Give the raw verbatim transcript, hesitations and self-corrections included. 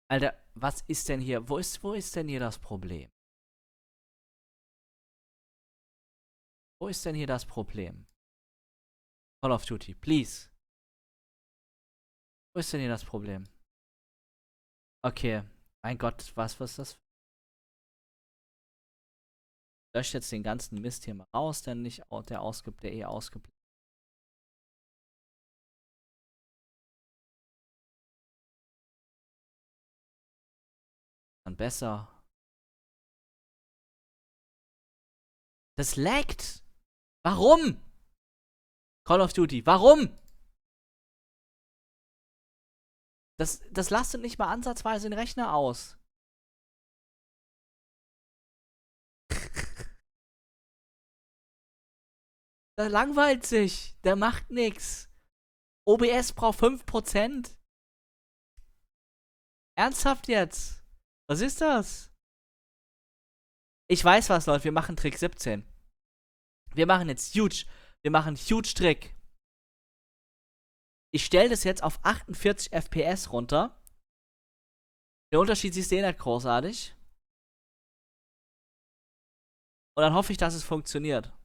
Alter, was ist denn hier? Wo ist, wo ist denn hier das Problem? Wo ist denn hier das Problem? Call of Duty, please. Wo ist denn hier das Problem? Okay, mein Gott, was, was ist das? Löscht jetzt den ganzen Mist hier mal raus, der nicht, der ausgibt, der eh ausgibt. Dann besser. Das laggt. Warum? Call of Duty, warum? Das, das lastet nicht mal ansatzweise den Rechner aus. Der langweilt sich. Der macht nix. O B S braucht fünf Prozent. Ernsthaft jetzt? Was ist das? Ich weiß was, Leute. Wir machen Trick siebzehn. Wir machen jetzt huge. Wir machen huge Trick. Ich stelle das jetzt auf achtundvierzig F P S runter. Den Unterschied siehst du eh nicht großartig. Und dann hoffe ich, dass es funktioniert.